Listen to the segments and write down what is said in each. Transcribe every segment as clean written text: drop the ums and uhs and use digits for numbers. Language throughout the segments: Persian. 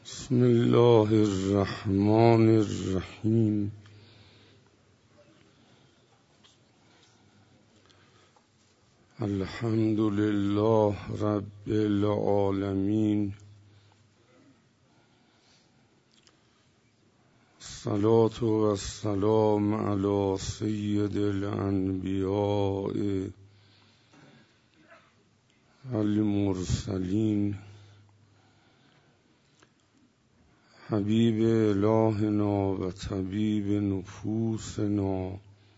بسم الله الرحمن الرحیم. الحمد لله رب العالمین. الصلاة و السلام علی سید الانبیاء المرسلین حبیب الهنا و طبیب نفوسنا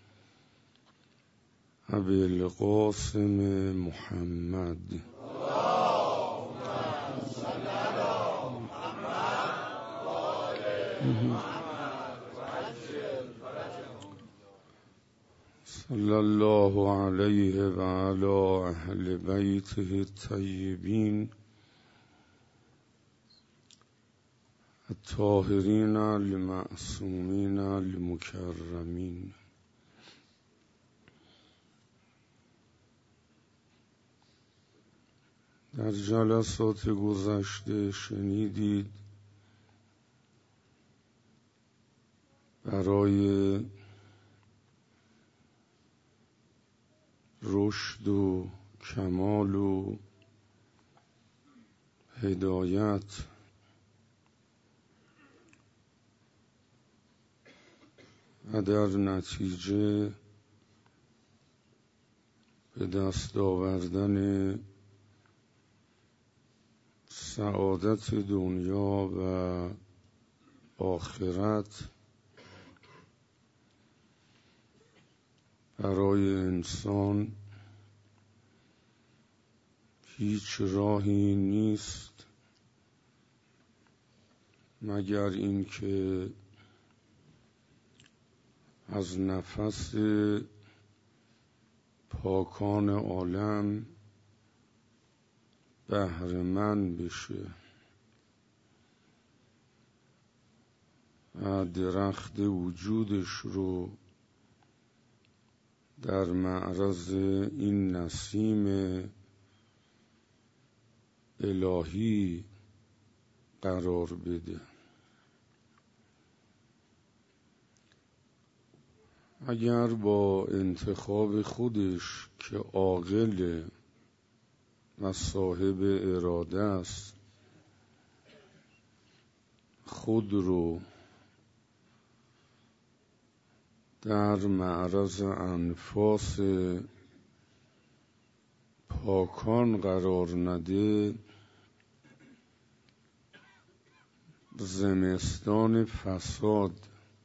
ابی القاسم محمد. اللهم صل علی محمد و آل محمد و عجل فرجهم. صلی الله علیه و علی اهل بیته الطیبین الطاهرین المعصومین المکرمین. در جلسات گذشته شنیدید برای رشد و کمال و هدایت و در نتیجه به دست آوردن سعادت دنیا و آخرت برای انسان هیچ راهی نیست مگر اینکه از نفس پاکان عالم بهره‌مند بشه و درخت وجودش رو در معرض این نسیم الهی قرار بده. اگر با انتخاب خودش که عاقل و صاحب اراده است خود رو در معرض انفاس پاکان قرار نده، زمستان فساد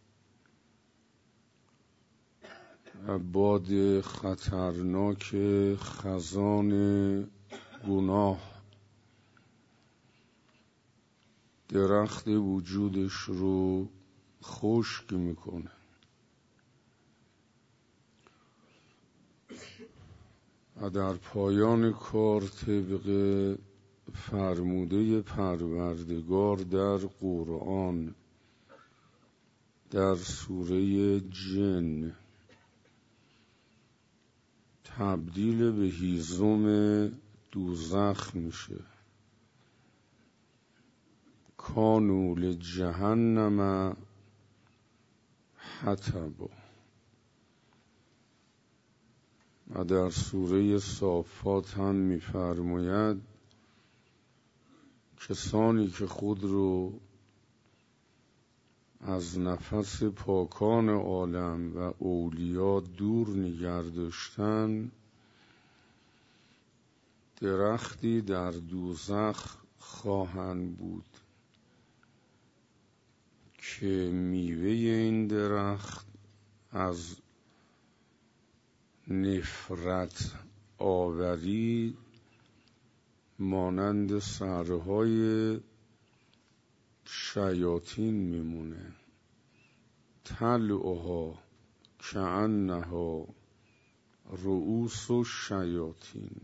و باد خطرناک خزان گناه درخت وجودش رو خشک میکنه. و در پایان کار طبق فرموده پروردگار در قرآن در سوره جن تبدیل به هیزم دوزخ میشه. کانوا لجهنم حطبا. و در سوره صافات هم می‌فرماید کسانی که خود رو از نفس پاکان عالم و اولیا دور نگه داشتن درختی در دوزخ خواهند بود که میوه این درخت از نفرت آوری مانند سرهای شیاطین میمونه. طلعها کأنها رؤوس الشیاطین.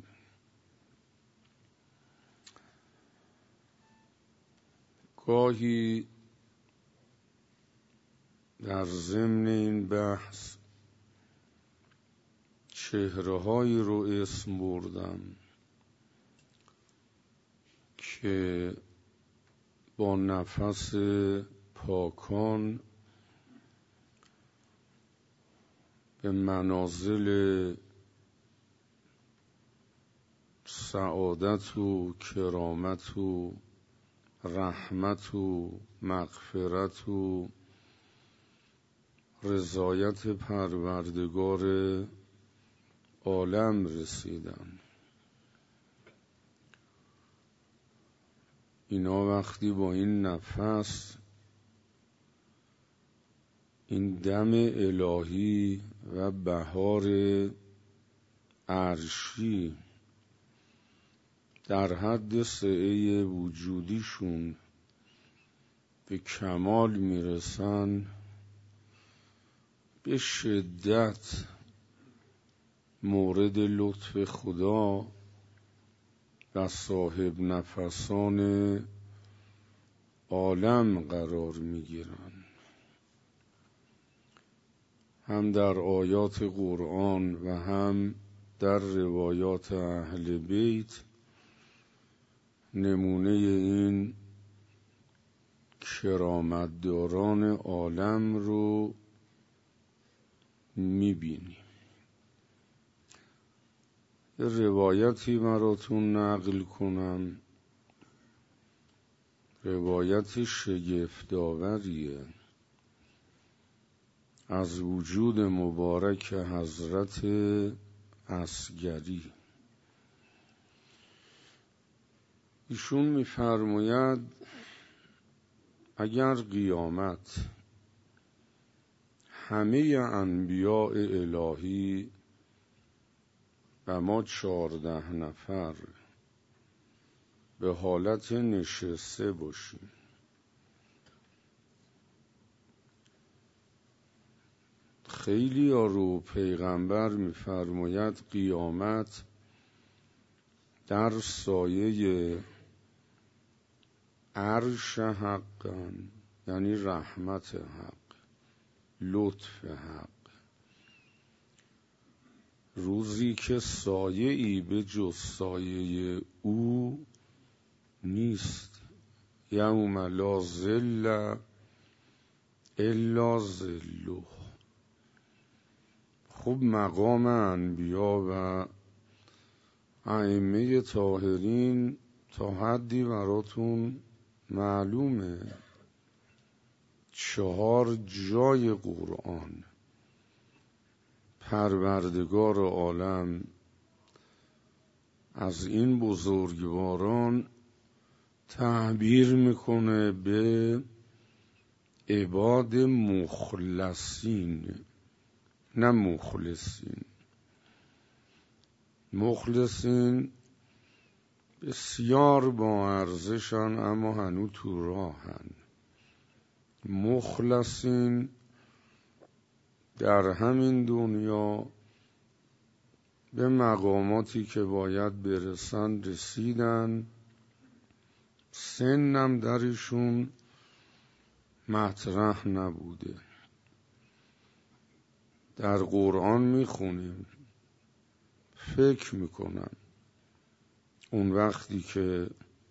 گاهی در ضمن این بحث چهره‌هایی رو اسم بردم که با نفس پاکان به منازل سعادت و کرامت و رحمت و مغفرت و رضایت پروردگار عالم رسیدن. اینا وقتی با این نفس، این دم الهی و بهار عرشی در حد سعه وجودیشون به کمال میرسن، به شدت مورد لطف خدا و صاحب نفسان عالم قرار میگیرن. هم در آیات قرآن و هم در روایات اهل بیت نمونه این کرامتداران عالم رو میبینیم. یه روایتی براتون نقل کنم، روایت شگفت‌آوریه از وجود مبارک حضرت اصغری. ایشون می‌فرماید اگر قیامت همه انبیاء الهی و ما 14 نفر به حالت نشسته باشیم، خیلی ها رو پیغمبر می‌فرماید قیامت در سایه عرش حقاً، یعنی رحمت حق، لطف حق، روزی که سایه‌ای به جز سایه او نیست. یوم لا ظل الا ظله. خب مقام انبیا و ائمه طاهرین تا حدی براتون معلومه. 4 جای قرآن پروردگار عالم از این بزرگواران تعبیر میکنه به عباد مخلصین، نه مخلصین. مخلصین بسیار با ارزشن اما هنوز تو راهن. مخلصین در همین دنیا به مقاماتی که باید برسن رسیدن، سنم درشون مطرح نبوده. در قرآن میخونیم، فکر میکنم اون وقتی که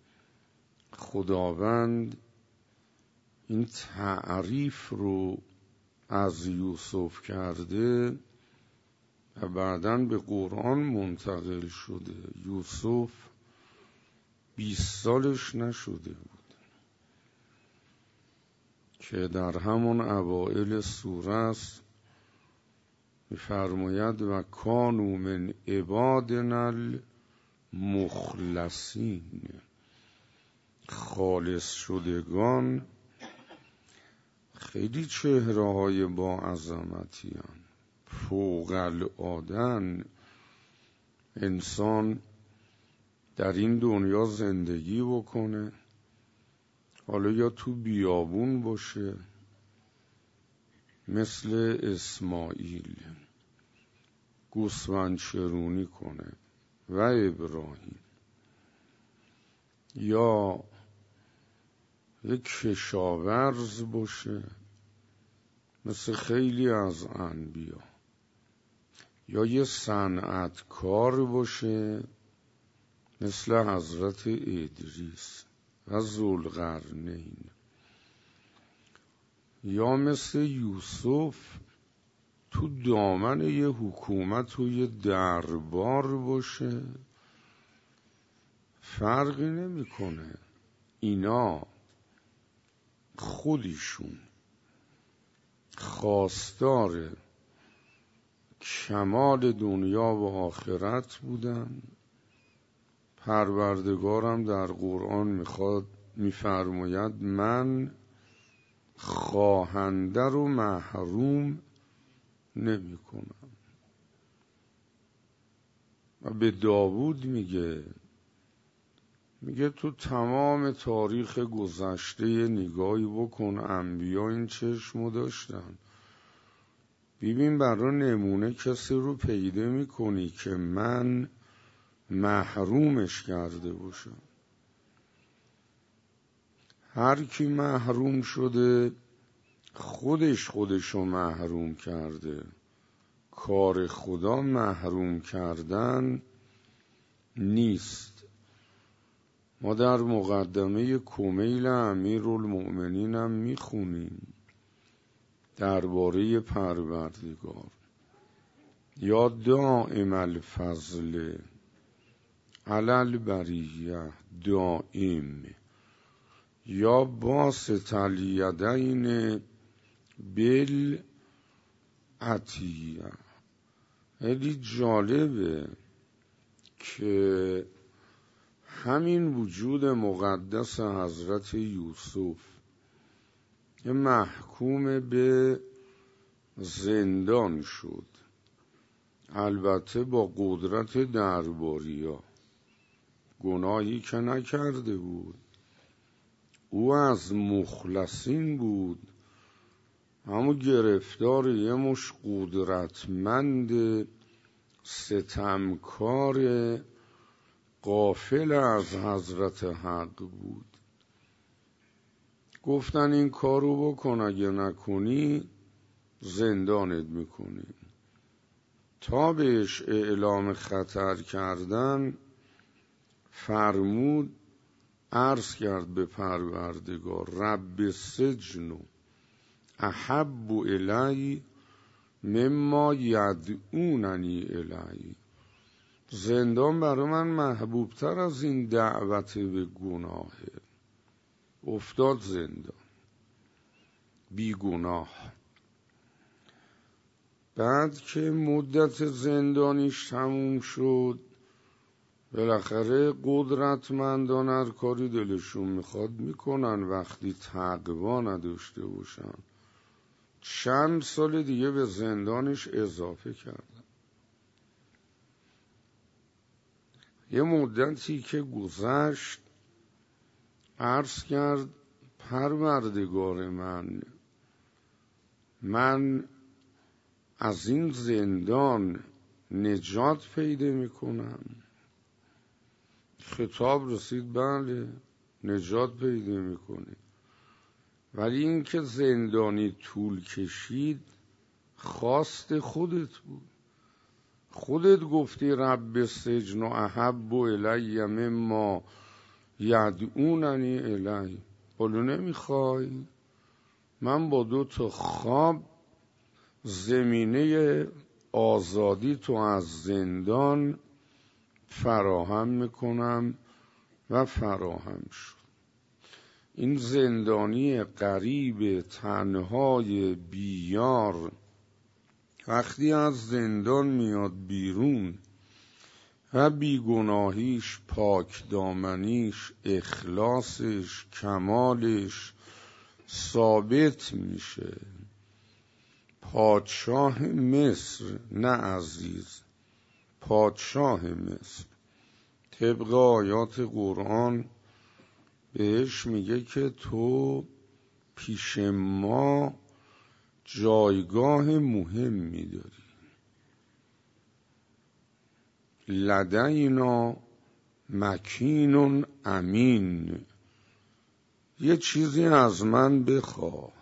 خداوند این تعریف رو از یوسف کرده و بعداً به قرآن منتقل شده، یوسف 20 سالش نشده بود که در همون اوائل سوره است می‌فرماید و کانوا من عبادنا المخلصین، خالص شدگان. خیلی چهره‌های با عظمتی هستند، فوق العاده. انسان در این دنیا زندگی بکنه، حالا یا تو بیابون باشه مثل اسماعیل گوسفند چرونی کنه و ابراهیم، یا یک کشاورز باشه مثل خیلی از انبیا، یا یه صنعتکار باشه مثل حضرت ادریس و ذوالقرنین، یا مثل یوسف تو دامن یه حکومت و یه دربار باشه، فرقی نمیکنه. اینا خودشون خواستار کمال دنیا و آخرت بودن. پروردگارم در قرآن میفرماید من خواهنده رو محروم نمی کنم. و به داوود میگه تو تمام تاریخ گذشته نگاهی بکن، انبیا این چشمو داشتن، ببین برای نمونه کسی رو پیدا میکنی که من محرومش کرده باشم. هر کی محروم شده خودشو محروم کرده. کار خدا محروم کردن نیست. ما در مقدمه کمیل امیرالمؤمنین هم میخونیم درباره پروردگار، یا دائم الفضل علی البریه دائم، یا باسط الیدین بالعطیه. خیلی جالبه که همین وجود مقدس حضرت یوسف یه محکوم به زندان شد، البته با قدرت درباریا، گناهی که نکرده بود، او از مخلصین بود، همون گرفتار یه مش قدرتمند ستمکار غافل از حضرت حق بود. گفتن این کارو بکن، اگه نکنی زندانت میکنیم. تا بهش اعلام خطر کردن فرمود، عرض کرد به پروردگار رب السجن احب الی مما یدعوننی الی، زندان برای من محبوب تر از این دعوت به گناهه. افتاد زندان بی گناه. بعد که مدت زندانیش تموم شد، بالاخره قدرتمندان هر کاری دلشون میخواد میکنن وقتی تقوا نداشته باشن. چند سال دیگه به زندانش اضافه کردن. یه مدتی که گذشت عرض کرد پروردگار من از این زندان نجات پیدا میکنم. خطاب رسید بله نجات پیدا میکنی، ولی این که زندانی طول کشید خواست خودت بود. خودت گفتی رب السجن احب الی مما یدعوننی الی. بلو نمیخوای من با 2 خواب زمینه آزادی تو از زندان فراهم میکنم و فراهم شد. این زندانی غریب تنهای بیار وقتی از زندان میاد بیرون و بیگناهیش، پاک دامنیش، اخلاصش، کمالش ثابت میشه، پادشاه مصر، نه عزیز، پادشاه مصر طبق آیات قرآن بهش میگه که تو پیش ما جایگاه مهمی داری، لدینا مکین امین، یه چیزی از من بخواه.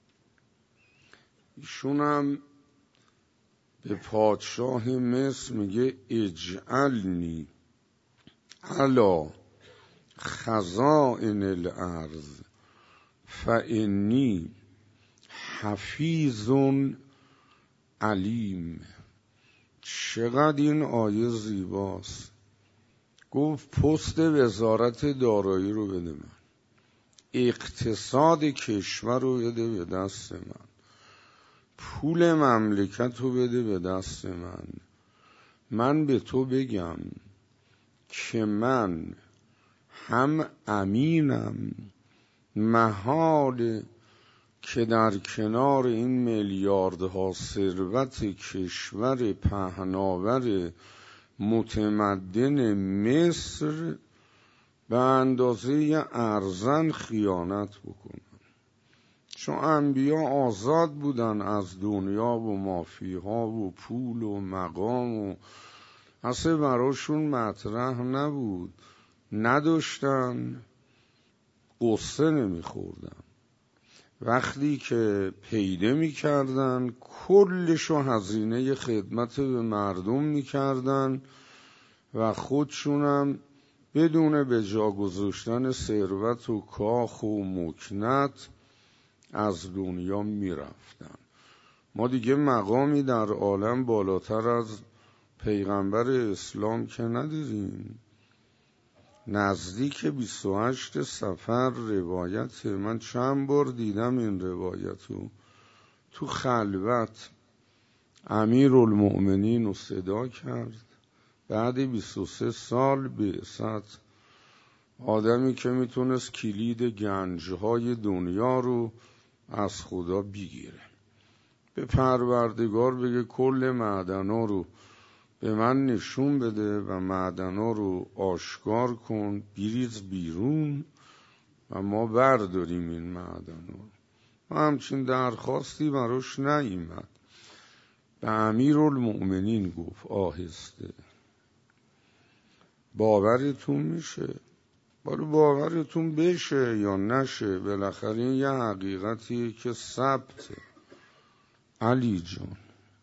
ایشونم به پادشاه مصر میگه اجعلنی علی خزائن الارض فانی حفیظ علیم. چقدر این آیه زیباست. گفت پست وزارت دارایی رو بده من، اقتصاد کشور رو بده به دست من، پول مملکت رو بده به دست من. من به تو بگم که من هم امینم، محاله که در کنار این میلیاردها ثروت کشور پهناور متمدن مصر به اندازه ارزن خیانت بکنم. چون انبیا آزاد بودن از دنیا و مافیها و پول و مقام و اصلا براشون مطرح نبود، نداشتن، قصه نمیخوردن. وقتی که پیدا میکردن کلشو هزینه خدمت به مردم میکردن و خودشونم بدون به جا گذاشتن ثروت و کاخ و مکنت از دنیا میرفتن. ما دیگه مقامی در عالم بالاتر از پیغمبر اسلام که نداریم. نزدیک 28 صفر روایت، من چند بار دیدم این روایتو، تو خلوت امیرالمؤمنین رو صدا کرد بعد 23 سال بعثت، آدمی که میتونست کلید گنجهای دنیا رو از خدا بگیره، به پروردگار بگه کل معدنا رو به من نشون بده و معدنا رو آشکار کن، بریز بیرون و ما برداریم این معدنا. و همچین درخواستی براش نیامد. به امیرالمؤمنین گفت آهسته. باورتون میشه؟ بالا باورتون بشه یا نشه، بالاخره این یه حقیقتیه که ثبته. علی جان،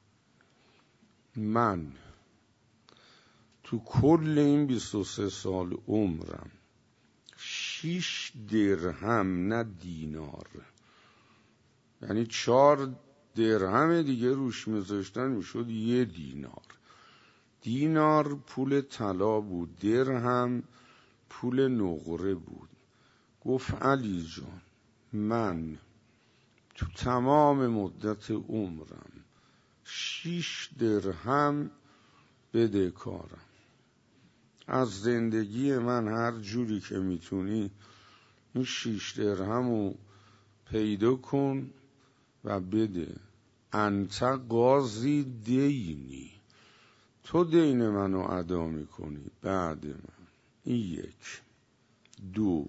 من تو کل این 23 سال عمرم 6 درهم، نه دینار، یعنی 4 درهم دیگه روش میذاشتن میشد 1 دینار. دینار پول طلا بود، درهم پول نقره بود. گفت علی جان، من تو تمام مدت عمرم 6 درهم بدهکارم. از زندگی من هر جوری که میتونی این 6 درهم رو پیدا کن و بده. انت قاضی دینی، تو دین منو ادا میکنی بعد من. این 1. 2،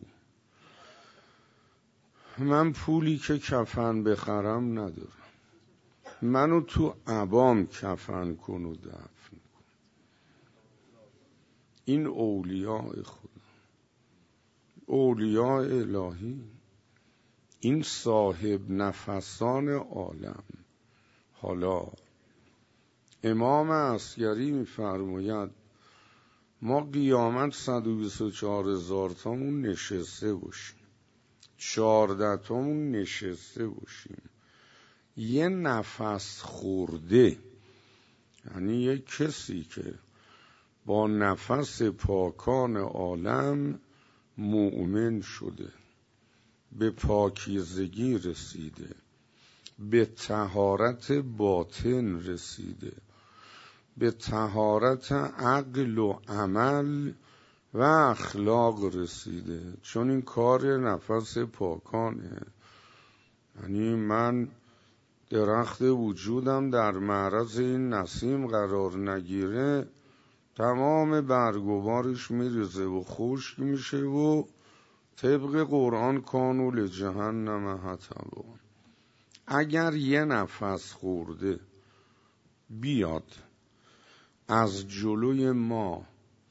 من پولی که کفن بخرم ندارم، منو تو عبام کفن کن و دفن کن. این اولیاء خدا، اولیاء الهی، این صاحب نفسان عالم. حالا امام عسگری میفرماید ما قیامت 124,000 تامون نشسته باشیم، 14 تامون نشسته باشیم، یه نفس خورده، یعنی یه کسی که با نفس پاکان عالم مؤمن شده، به پاکیزگی رسیده، به طهارت باطن رسیده، به طهارت عقل و عمل و اخلاق رسیده. چون این کار نفس پاکانه. یعنی من درخت وجودم در معرض این نسیم قرار نگیره، تمام برگوارش میریزه و خشک میشه و طبق قرآن کانوا لجهنم حطبا. اگر یه نفس خورده بیاد از جلوی ما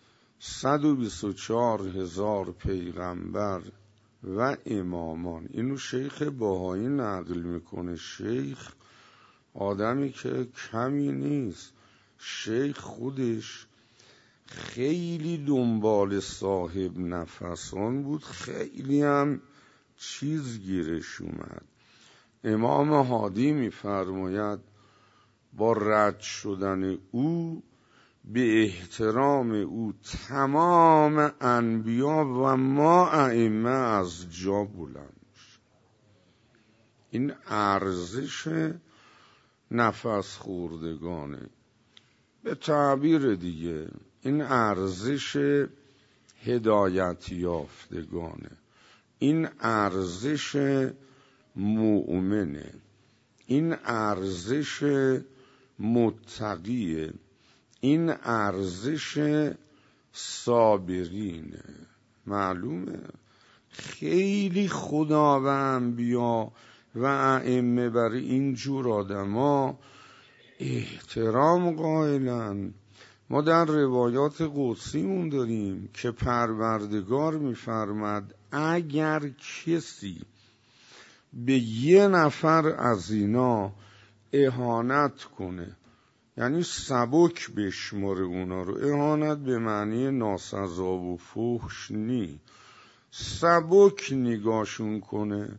124,000 پیغمبر و امامان، اینو شیخ بهایی نقل میکنه. شیخ آدمی که کمی نیست، شیخ خودش خیلی دنبال صاحب نفسان بود، خیلی هم چیز گیرش اومد. امام هادی می‌فرماید با رد شدن او به احترام او تمام انبیا و ما ائمه از جا بلند شد. این ارزش نفس خوردگانه. به تعبیر دیگه این ارزش هدایت یافتگانه، این ارزش مؤمنه، این ارزش متقیه، این ارزش صابرینه. معلومه خیلی خدا و انبیا و ائمه برای این جور آدما احترام قائلن. ما در روایات قدسیمون داریم که پروردگار میفرماد اگر کسی به یه نفر از اینا اهانت کنه، یعنی سبک بشماره اونا رو، اهانت به معنی ناسزا و فحش نی، سبک نگاهشون کنه،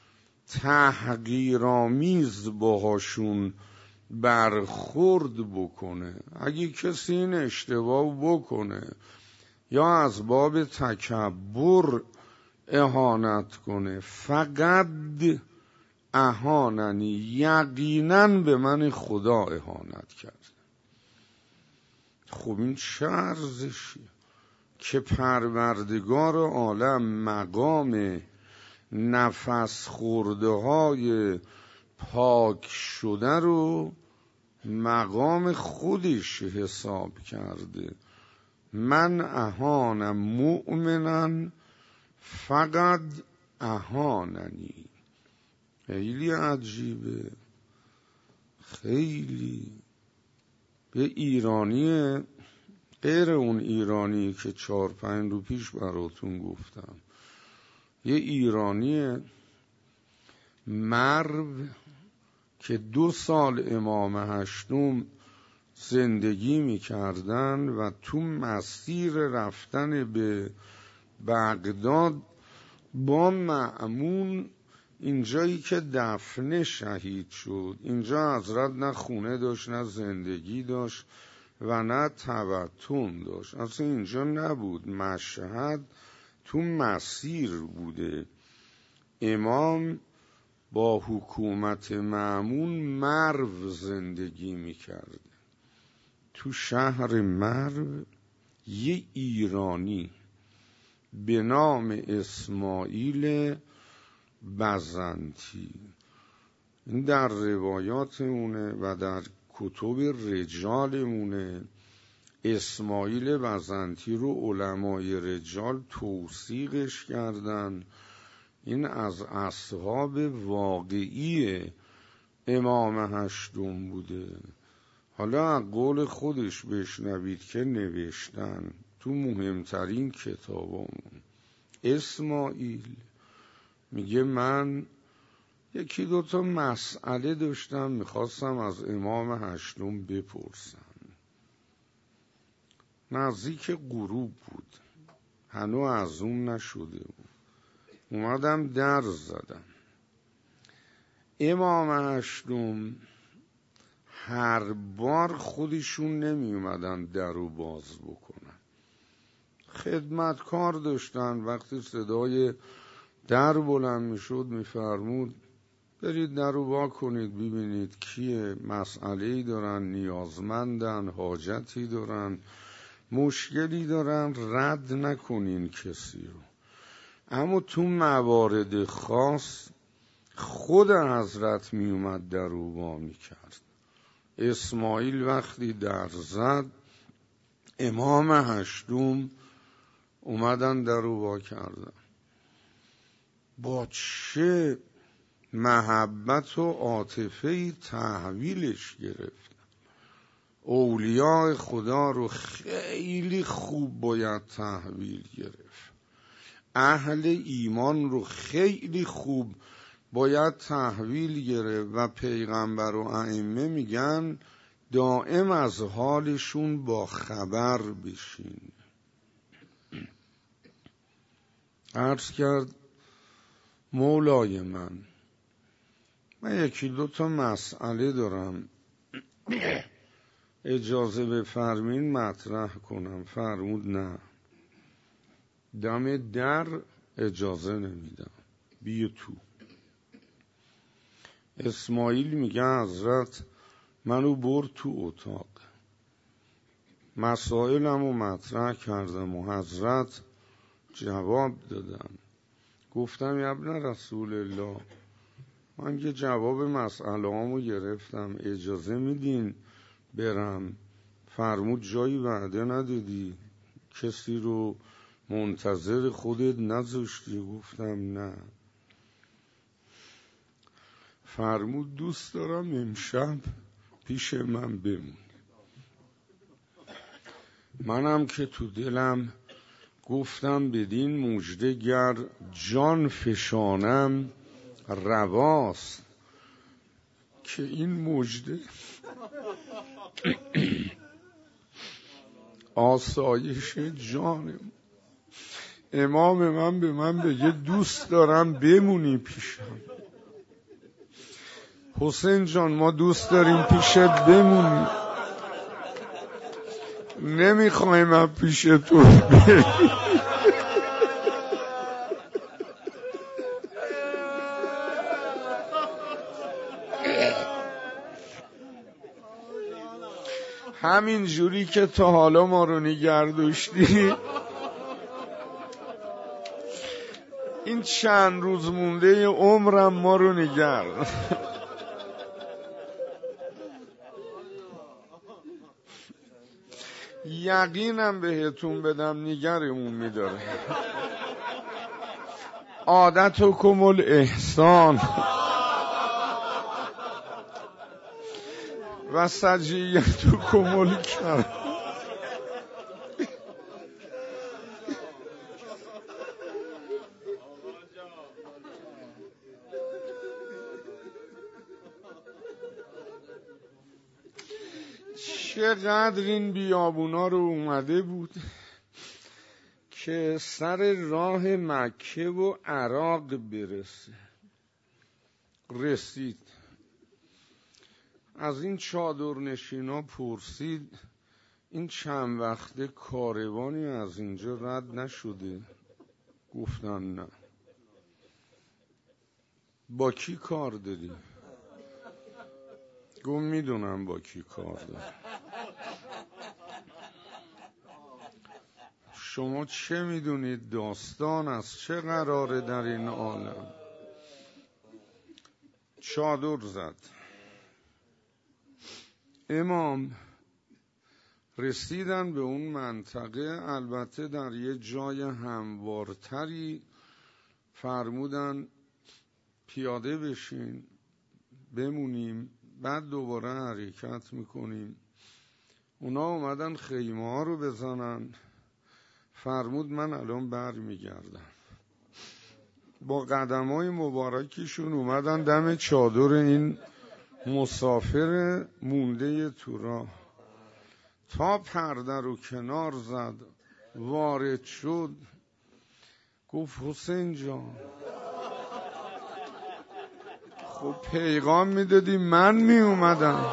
تحقیرآمیز باهاشون برخورد بکنه، اگه کسی این اشتباه بکنه یا از باب تکبر اهانت کنه، فقط اهاننی، یقینا به من خدا اهانت کرد. خب این چه ارزشی که پروردگار عالم مقام نفس خورده های پاک شده رو مقام خودش حساب کرده. من اهانم مؤمناً فقط اهاننی. خیلی عجیبه، خیلی. به ایرانی غیر اون ایرانی که 4-5 روز پیش براتون گفتم، یه ایرانی مرو که 2 سال امام هشتم زندگی میکردن و تو مسیر رفتن به بغداد با مأمون، اینجایی که دفنه شهید شد، اینجا حضرت نه خونه داشت نه زندگی داشت و نه تبطن داشت، اصلا اینجا نبود، مشهد تو مسیر بوده. امام با حکومت مأمون مرو زندگی میکرد. تو شهر مرو یه ایرانی به نام اسماعیل بزنتی، این در روایاتمونه و در کتب رجالمونه. اسماعیل بزنتی رو علمای رجال توثیقش کردن. این از اصحاب واقعی امام هشتم بوده. حالا از قول خودش بشنوید که نوشتن تو مهمترین کتابامون. اسماعیل میگه من 1-2 مسئله داشتم میخواستم از امام هشتم بپرسم. نزدیک غروب بود، هنوز از اون نشده بود. اومدم در زدم. امام هشتم هر بار خودشون نمی اومدن درو باز بکنن، خدمتکار داشتن. وقتی صدای در بلند میشد میفرمود برید درو وا کنید ببینید کیه، مسئله‌ای دارن، نیازمندن، حاجتی دارن، مشکلی دارن، رد نکنین کسی رو. اما تو موارد خاص خود حضرت می اومد درو وا میکرد. اسماعیل وقتی در زد، امام هشتم اومدن درو وا کردن. با چه محبت و عاطفه‌ای تحویلش گرفت. اولیاء خدا رو خیلی خوب باید تحویل گرفت. اهل ایمان رو خیلی خوب باید تحویل گرفت و پیغمبر و ائمه میگن دائم از حالشون با خبر بشین. عرض کرد مولای من یکی دو تا مسئله دارم، اجازه بفرمین مطرح کنم. فرمود نه، دم در اجازه نمیدم، بیا تو. اسماعیل میگه حضرت منو برد تو اتاق، مسائلمو مطرح کردم و حضرت جواب دادن. گفتم یا ابن رسول الله من یه جواب مسئله هامو گرفتم، اجازه میدین برم؟ فرمود جایی وعده ندادی؟ کسی رو منتظر خودت نذاشتی؟ گفتم نه. فرمود دوست دارم امشب پیش من بمونی. منم که تو دلم گفتم بدین مژده گر جان فشانم رواست، که این مژده آسایش جانم. امام من به من بگه دوست دارم بمونی پیشم. حسین جان ما دوست داریم پیشت بمونی، نمیخوایم از پیش تو بریم. همین جوری که تا حالا ما رو نگردوشتی، این چند روز مونده عمرم ما رو نگرد. یقینم بهتون بدم نگرمون میداره. عادتکم الاحسان و سجیتکم الکرم. چقدر این بیابونا رو اومده بود که سر راه مکه و عراق برسه. رسید، از این چادرنشینا پرسید این چند وقته کاروانی از اینجا رد نشده؟ گفتن نه. با کی کار داری؟ گفت میدونم با کی کار داری. شما چه میدونید داستان از چه قراره در این عالم؟ چادر زد. امام رسیدن به اون منطقه، البته در یه جای هموارتری. فرمودن پیاده بشین بمونیم، بعد دوباره حرکت میکنیم. اونا اومدن خیمه ها رو بزنن. فرمود من الان بر میگردم. با قدمای مبارکشون اومدن دم چادر این مسافر مونده تو راه. تا پرده رو کنار زد وارد شد، گفت حسین جان خب پیغام میدادی من میومدم،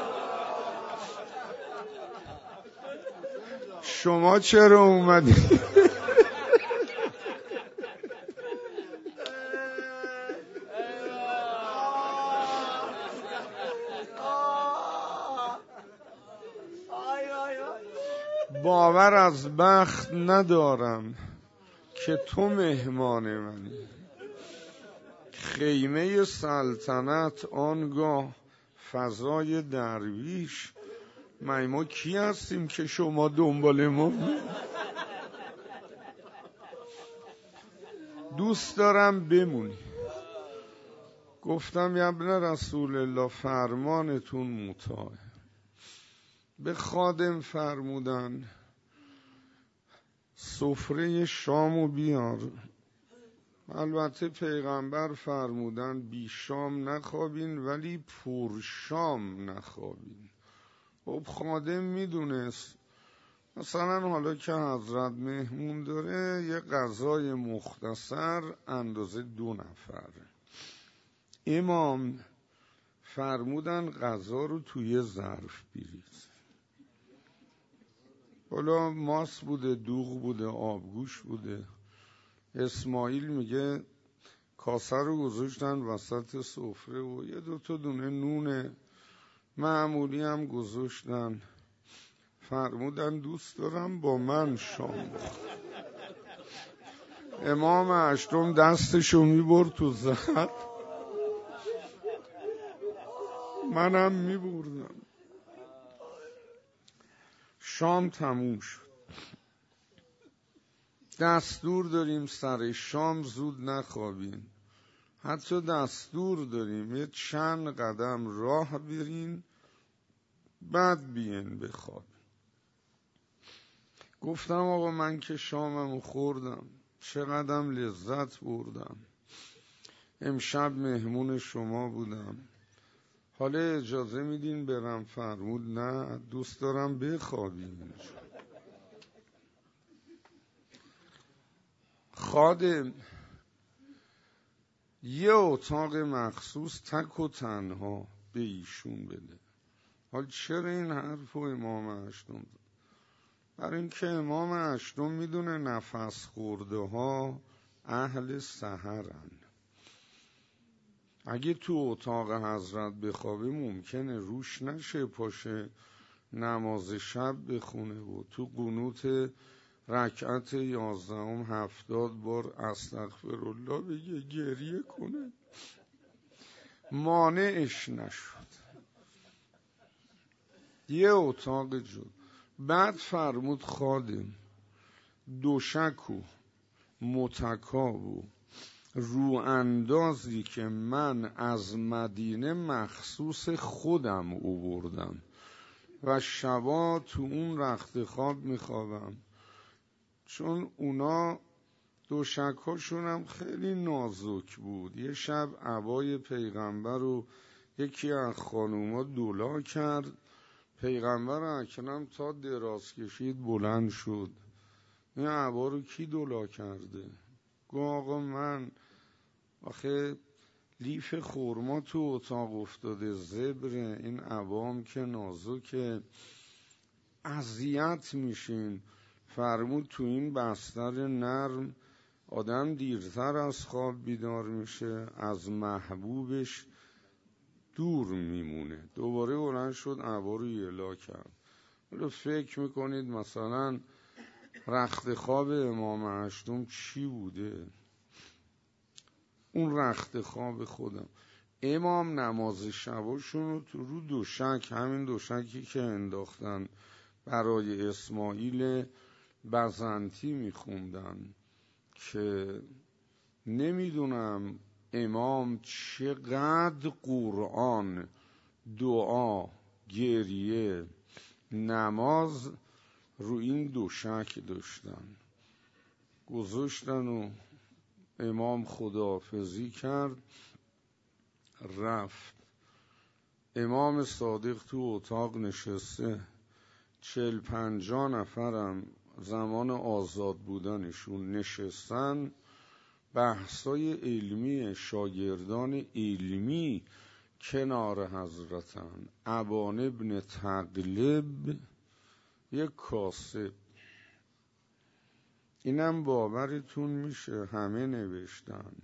شما چرا اومدی؟ باور از بخت ندارم که تو مهمان منی. خیمه سلطنت آنگاه فضای درویش. ما کی هستیم که شما دنبال ما؟ دوست دارم بمونی. گفتم یا ابن رسول الله فرمانتون مطاعه. به خادم فرمودن سفره شامو بیار. البته پیغمبر فرمودن بی شام نخوابین ولی پر شام نخوابین. خب خادم میدونست مثلا حالا که حضرت مهمون داره یه غذای مختصر اندازه 2 نفر، امام فرمودن غذا رو توی ظرف بیریز. حالا ماس بوده، دوغ بوده، آبگوش بوده. اسماعیل میگه کاسه رو گذاشتن وسط سفره و یه 2 دونه نون معمولی هم گذاشتن. فرمودن دوست دارم با من شام بخور. امام هشتم دستشو میبرد تو زد، منم میبردم. شام تموم شد. دستور داریم سر شام زود نخوابین، حتی دستور داریم یه چند قدم راه برین بعد بیین بخواب. گفتم آقا من که شاممو خوردم، چقدرم لذت بردم، امشب مهمون شما بودم، حالا اجازه میدین برم؟ فرمود نه، دوست دارم بخوابیم. خادم یه اتاق مخصوص تک و تنها به ایشون بده. حالا چرا این حرف رو امام هشتم زد؟ برای اینکه امام هشتم میدونه نفس خورده ها اهل سحرن. اگه تو اتاق حضرت بخوابه ممکنه روش نشه پاشه نماز شب بخونه و تو قنوت رکعت 11 70 بار استغفرالله بگه، گریه کنه. مانعش نشد. یه اتاق جد. بعد فرمود خادم دوشک و متکا و رو اندازی که من از مدینه مخصوص خودم آوردم و شبا تو اون رخت خواب میخوابم، چون اونا دوشکاشون هم خیلی نازک بود. یه شب عبای پیغمبر رو یکی از خانوما دولا کرد، پیغمبر اکرم تا دراز کشید بلند شد. این عبا رو کی دولا کرده؟ گفت آقا من، آخه لیف خورما تو اتاق افتاده، زبره، این عبام که نازکه، اذیت میشین. فرمود تو این بستر نرم آدم دیرتر از خواب بیدار میشه، از محبوبش دور میمونه. دوباره بلند شد عبا رو یلا کرد. حالا فکر میکنید مثلا رخت خواب امام هشتم چی بوده؟ اون رخت خواب خودم. امام نماز شباشون رو تو رو دوشک، همین دوشکی که انداختن برای اسماعیل بزنتی میخوندن که نمیدونم امام چقدر قرآن، دعا، گریه، نماز رو این دوشک داشتن. گذاشتن و امام خداحافظی کرد رفت. امام صادق تو اتاق نشسته، 40-50 نفرم زمان آزاد بودنشون نشستن، بحثای علمی شاگردان علمی کنار حضرتن. ابان ابن تغلب یک کاسب، اینم باورتون میشه همه نوشتن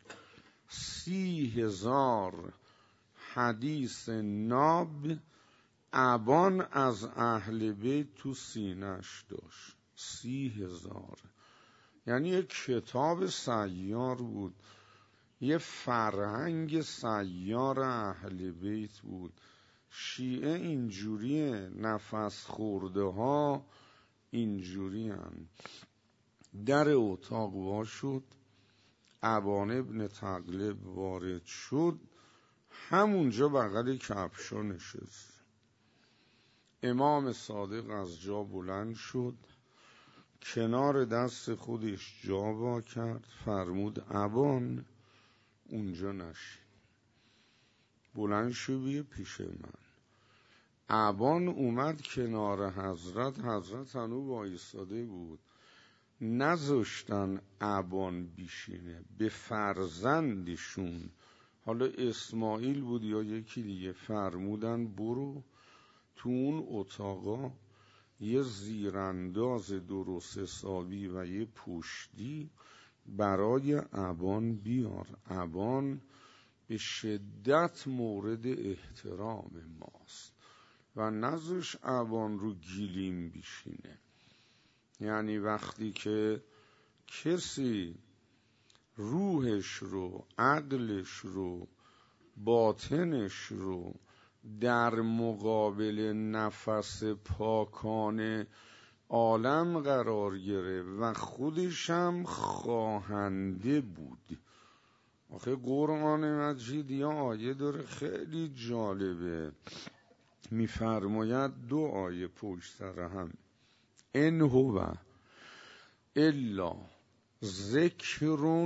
30,000 حدیث ناب ابان از اهل بیت تو سینش داشت. 30,000 یعنی یک کتاب سیار بود، یه فرهنگ سیار اهل بیت بود. شیعه اینجوریه، نفس خورده ها اینجوری هن. در اتاق وا شد، ابان ابن تغلب وارد شد، همونجا بغل کفشا نشست. امام صادق از جا بلند شد، کنار دست خودش جا وا کرد، فرمود ابان اونجا نشین، بلند شو بیا پیش من. ابان اومد کنار حضرت هنو وایساده بود، نذاشتن ابان بیشینه، به فرزندشون، حالا اسماعیل بود یا یکی دیگه، فرمودن برو تو اون اتاقا یه زیرانداز درست حسابی و یه پشتی برای ابان بیار. ابان به شدت مورد احترام ماست و نذاش ابان رو گیلیم بیشینه. یعنی وقتی که کسی روحش رو، عقلش رو، باطنش رو در مقابل نفس پاکانه عالم قرار گرفت و خودش هم خواهنده بود. آخه قرآن مجید یا آیه داره خیلی جالبه، میفرماید 2 آیه پشت سر هم، ان هو الا ذکر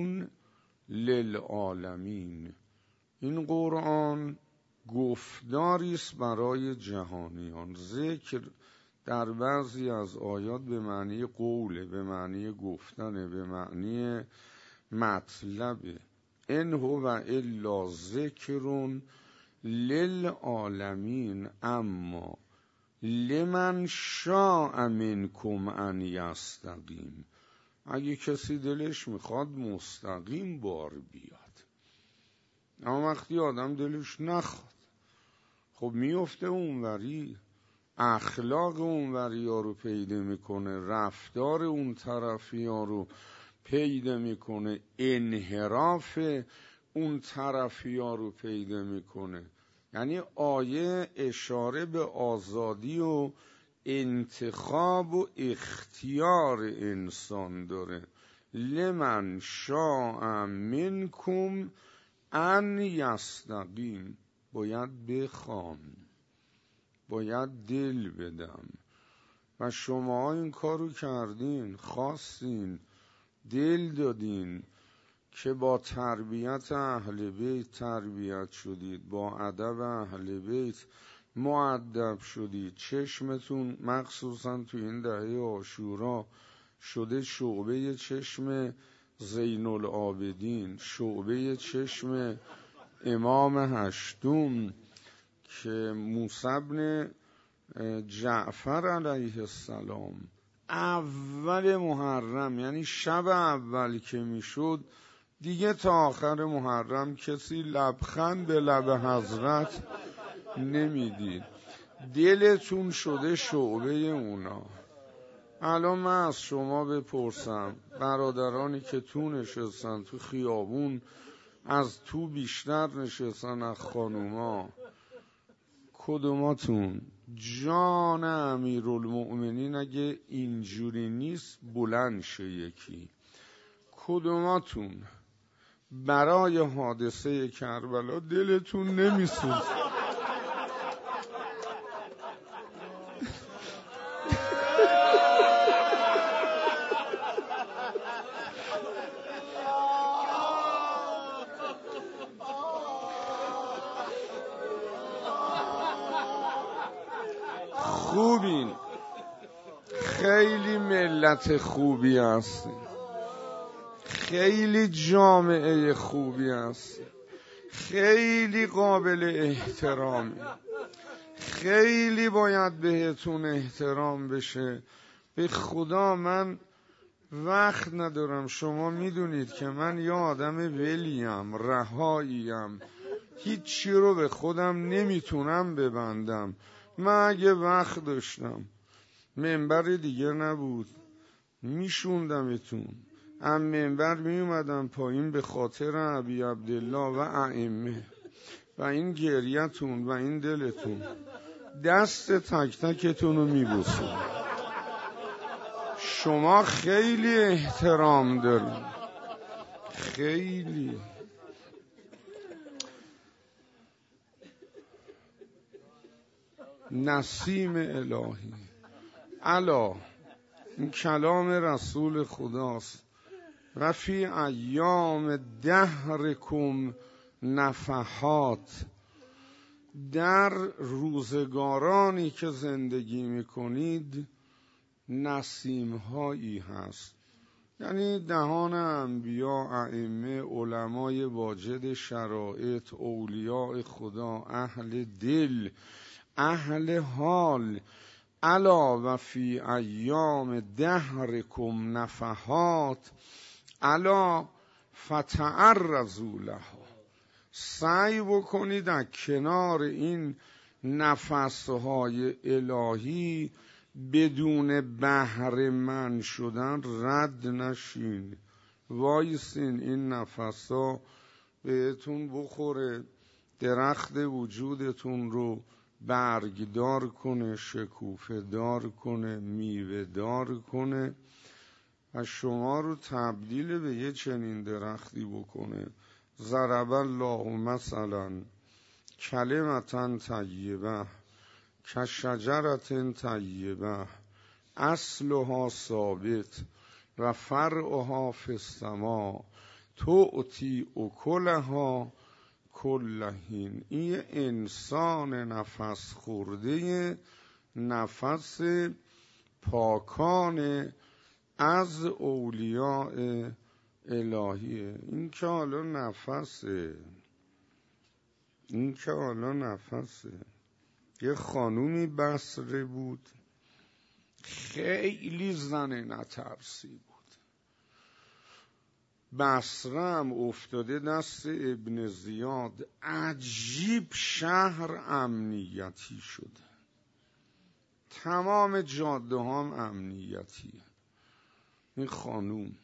للعالمین. این قرآن گفتاری است برای جهانیان. ذکر در بعضی از آیات به معنی قوله، به معنی گفتنه، به معنی مطلبه. ان هو الا ذکر للعالمین اما لمن شاء منکم ان یستقیم. اگه کسی دلش میخواد مستقیم بار بیاد، اما وقتی آدم دلش نخواد، خب میفته اونوری، اخلاق اونوری ها رو پیدا میکنه، رفتار اون طرفی ها رو پیدا میکنه، انحراف اون طرفی ها رو پیدا میکنه. یعنی آیه اشاره به آزادی و انتخاب و اختیار انسان داره. لمن شاء منکم ان یستقیم. باید بخوام، باید دل بدم و شما این کارو کردین، خواستین، دل دادین که با تربیت اهل بیت تربیت شدید، با ادب اهل بیت مؤدب شدید، چشمتون مخصوصا تو این دهه عاشورا شده شعبه چشم زین العابدین، شعبه چشم امام هشتم که موسی بن جعفر علیه السلام اول محرم، یعنی شب اول که میشد دیگه تا آخر محرم کسی لبخند به لب حضرت نمیدید. دلتون شده شعبه اونا. الان من از شما بپرسم، برادرانی که تو نشستن تو خیابون، از تو بیشتر نشستن از خانوما، کدوماتون جان امیرالمؤمنین اگه اینجوری نیست بلند شه یکی، کدوماتون برای حادثه کربلا دلتون نمیسوزه؟ خوبین، خیلی ملت خوبی هستین، خیلی جامعه خوبی هستین، خیلی قابل احترامی، خیلی باید بهتون احترام بشه. به خدا من وقت ندارم، شما میدونید که من یا آدم ولیم، رهاییم، هیچی رو به خودم نمیتونم ببندم. من اگه وقت داشتم، منبر دیگه نبود، میشوندمتون، هم منبر میومدم پایین به خاطر ابی عبدالله و ائمه و این گریتون و این دلتون، دست تک تکتون رو میبوسم. شما خیلی احترام دارید، خیلی. نسیم الهی الا، این کلام رسول خداست، و فی ایام دهرکم نفحات. در روزگارانی که زندگی میکنید نسیم‌هایی هست، یعنی دهان انبیا، ائمه، علمای واجد شرایط، اولیاء خدا، اهل دل، اهل حال. الا و فی ایام دهرکم نفحات الا فتعرضوا لها. سعی بکنید در کنار این نفسهای الهی بدون بهره مند شدن رد نشین. وایسین این نفسها بهتون بخوره، درخت وجودتون رو برگدار کنه، شکوفه دار کنه، میوه دار کنه و شما رو تبدیل به یه چنین درختی بکنه. ضرب الله مثلا کلمة طیبه کشجرة طیبه اصلها ثابت و فرعها فی السماء تؤتی اکلها کل حین. این انسان نفس خورده، نفس پاکان از اولیاء الهیه. این که حالا نفسه. یه خانومی بصره بود، خیلی زن نترسی بود. بصره هم افتاده دست ابن زیاد. عجیب شهر امنیتی شده، تمام جاده هم امنیتیه. این خانوم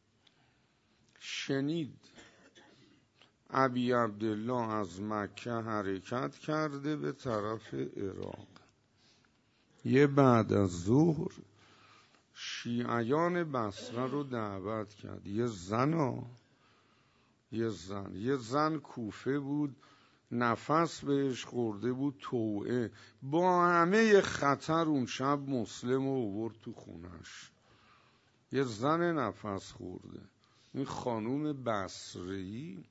شنید ابی عبدالله از مکه حرکت کرده به طرف عراق. یه بعد از ظهر شیعیان بصره رو دعوت کرد. یه زن کوفه بود، نفس بهش خورده بود توعه، با همه خطر اون شب مسلم رو آورد تو خونش. یه زن نفس خورده. این خانوم بصره‌ای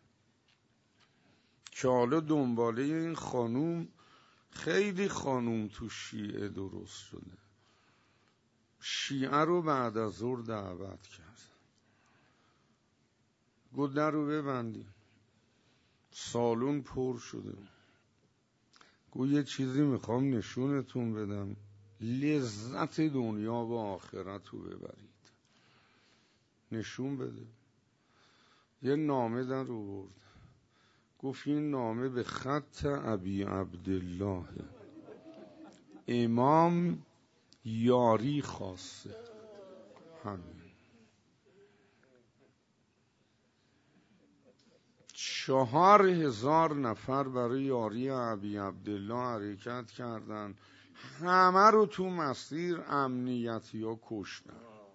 که حالا دنباله این خانوم خیلی خانوم تو شیعه درست شده، شیعه رو بعد از ظهر دعوت کرد. گفت در رو ببندی. سالن پر شده. گفت یه چیزی میخوام نشونتون بدم، لذت دنیا و آخرت رو ببرید. نشون بده. یه نامه در آورد. گفت این نامه به خط ابی عبدالله، امام یاری خواسته. همین 4000 نفر برای یاری ابی عبدالله حرکت کردن. همه رو تو مسیر امنیتی ها کشتن.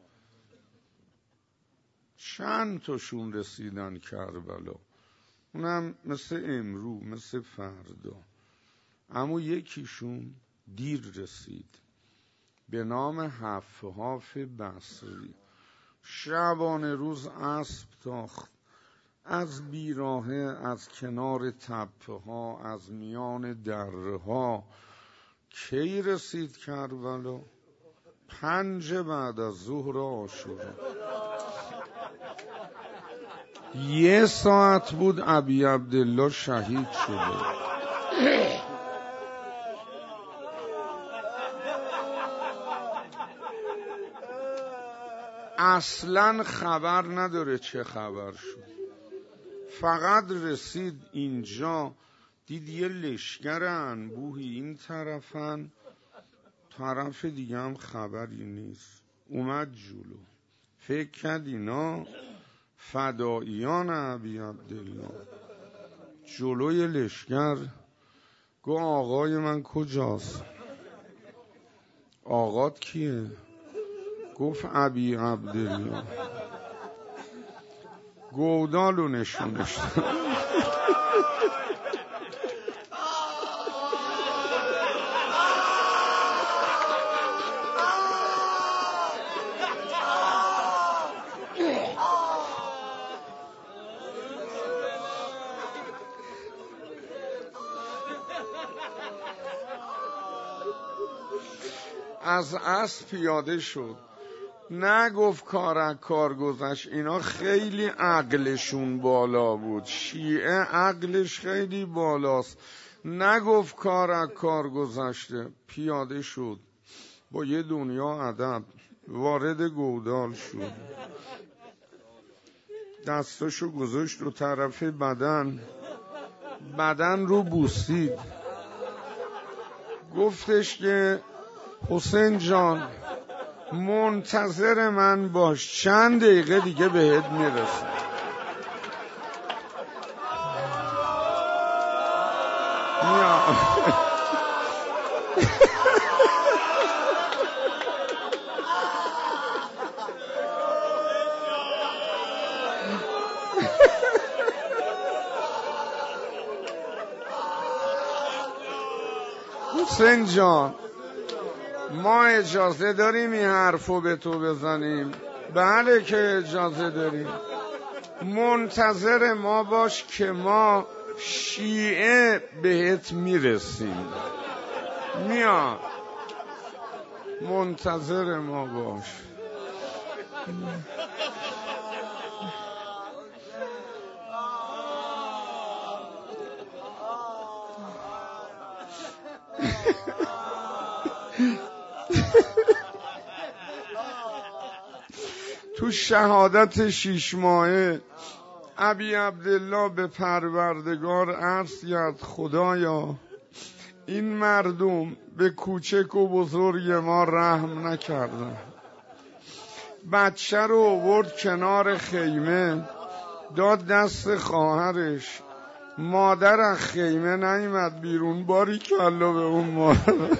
چند تاشون رسیدن کربلا، اونم مثل امرو، مثل فردا. اما یکیشون دیر رسید، به نام حفحاف بصری. شبانه روز اسب تاخت، از بیراهه، از کنار تپه ها، از میان دره ها. کی رسید کربلا؟ 5 بعد از ظهر عاشورا. 1 ساعت بود ابی عبدالله شهید شده. اصلا خبر نداره چه خبر شد. فقط رسید اینجا، دید یه لشکر انبوهی این طرفن، طرف دیگه هم خبری نیست. اومد جلو، فکر کرد اینا فداییان ابی عبدالله. جلوی لشکر گفت آقای من کجاست؟ آقات کیه؟ گفت ابی عبدالله. گودالو نشونش داد. از اسب پیاده شد، نگفت کار گذشت. اینا خیلی عقلشون بالا بود، شیعه عقلش خیلی بالاست. نگفت کار گذشته، پیاده شد با یه دنیا ادب، وارد گودال شد، دستاشو گذاشت رو طرف بدن رو بوسید، گفتش که حسین جان منتظر من باش، چند دقیقه دیگه بهت میرسم. حسین جان ما اجازه داریم این حرفو به تو بزنیم؟ بله که اجازه داریم. منتظر ما باش که ما شیعه بهت میرسیم. میاد، منتظر ما باش. تو شهادت 6 ماهه ابی عبدالله به پروردگار عرض کرد خدایا این مردم به کوچک و بزرگ ما رحم نکردن. بچه رو آورد کنار خیمه، داد دست خواهرش، مادر از خیمه نیامد بیرون. باریکلا به اون مادر.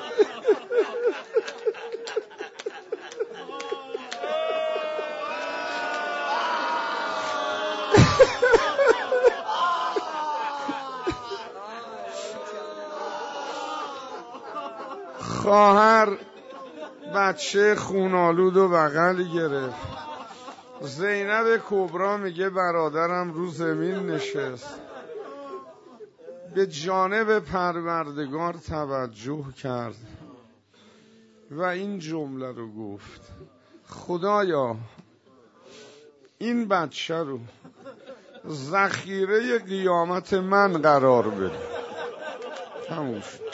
خواهر بچه خونالود و بغل گرفت. زینب کبرا میگه برادرم رو زمین نشست، به جانب پروردگار توجه کرد و این جمله رو گفت خدایا این بچه رو ذخیره قیامت من قرار بده. تموم شد.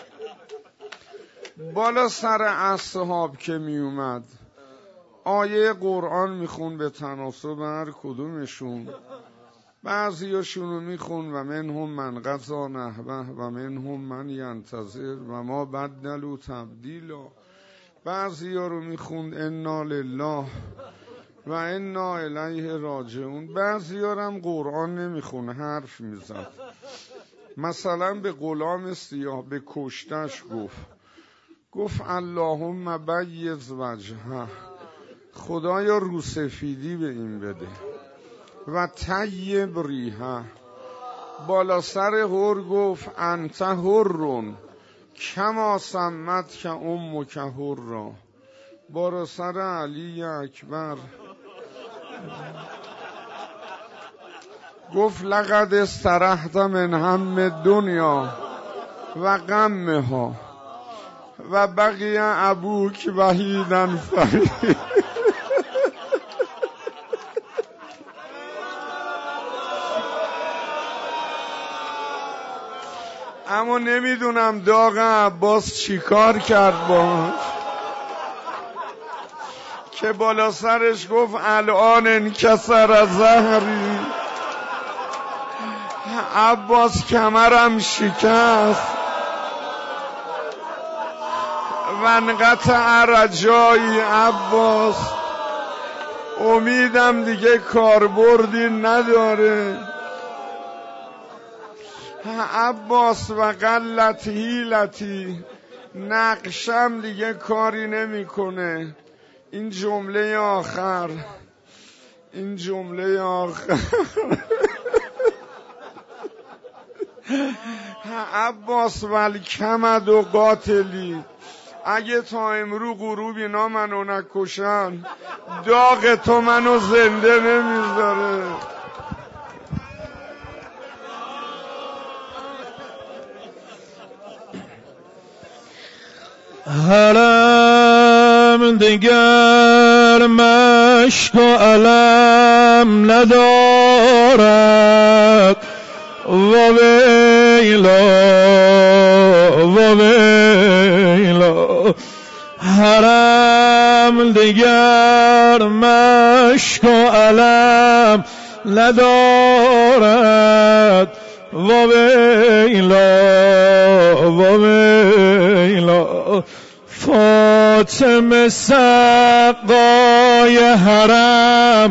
بالا سر اصحاب که می اومد آیه قرآن میخون به تناسب هر کدومشون. بعضیاشونو میخون و منهم من قضا نحبه و منهم من ینتظر و ما بدلوا تبدیلا. بعضیا رو میخوند انا لله و انا الیه راجعون. بعضیا هم قرآن نمیخونه، حرف میزد. مثلا به غلام سیاه به کشتش گفت اللهم بیض وجهه، خدایا روسفیدی به این بده، و طیب ریحه. بالا سر هر گفت انت حرون کما سمت که امک حرا. بالا سر علی اکبر گفت لقد استرحت من هم دنیا و غمها و بقی ابوک وحیدا فرید. اما نمیدونم داغ عباس چی کار کرد باش که بالا سرش گفت الان انکسر ظهری. عباس کمرم شکست و انقطع رجایی. عباس امیدم دیگه کاربردی نداره. عباس و قلت حیلتی، نقشم دیگه کاری نمیکنه. این جمله آخر عباس والکمد و قاتلی، اگه تا امرو غروب اینا منو نکشن داغ تو منو زنده نمیذاره. هلا حرم دیگر مشک و علم ندارد و ویلا و ویلا حرم دیگر مشک و علم ندارد و ویلا و ویلا فاطمه سقای حرم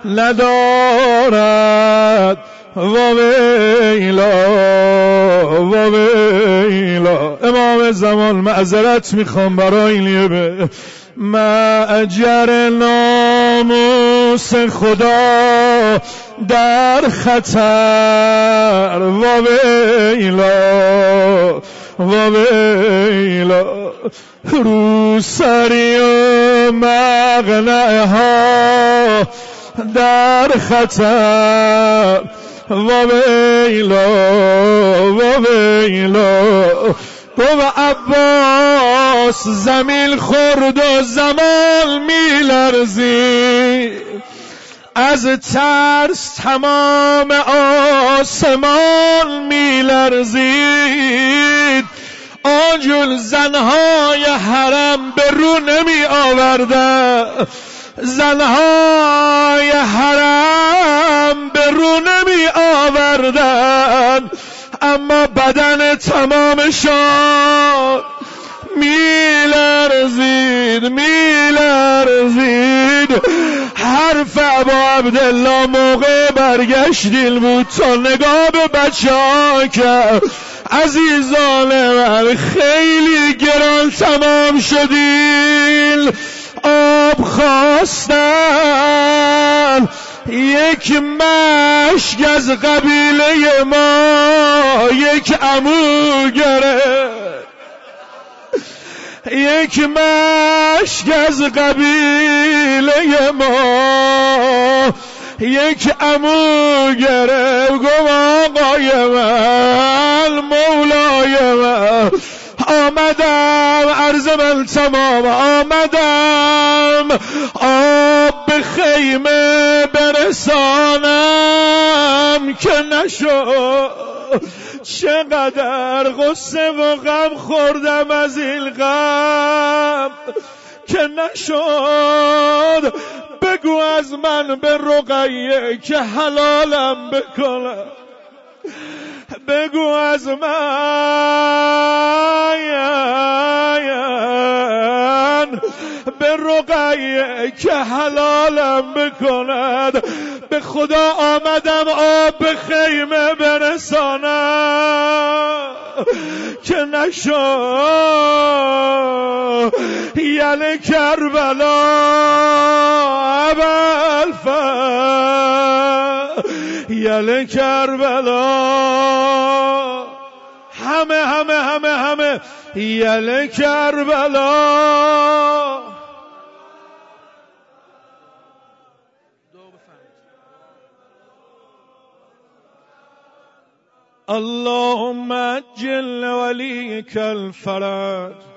ندارد و ویلا و ویلا امام زمان معذرت میخوام برای لیبه معجر ناموس خدا در خطر و ویلا و ویلا روسری و مقنعه ها در خطر و ویلا و ویلا گو عباس زمین خورد و زمان میلرزید از ترس تمام آسمان میلرزید آنجور زنهای حرم به رو نمی آوردن زنهای حرم به رو نمی آوردن اما بدن تمامشان میلرزید میلرزید حرف ابا عبدالله موقع برگشتیل بود تا نگاه به بچه ها کرد عزیزان من خیلی گران تمام شدین آب خواستن یک مشک از قبیله ما یک عمو گرفت یک مشک از قبیله ما یک عمو گرفت گفت آقای من مولای من آمدم عرض من تمام آمدم آب به خیمه برسانم که نشد چقدر غصه و غم خوردم از این غم که نشد بگو از من به رقیه که حلالم بکنم بگو از من به رقیه که حلالم بکند به خدا آمدم آب به خیمه برسانم که نشد یل کربلا ابوالفضل یل کربلا همه یل کربلا اللهم عجل وليك الفرج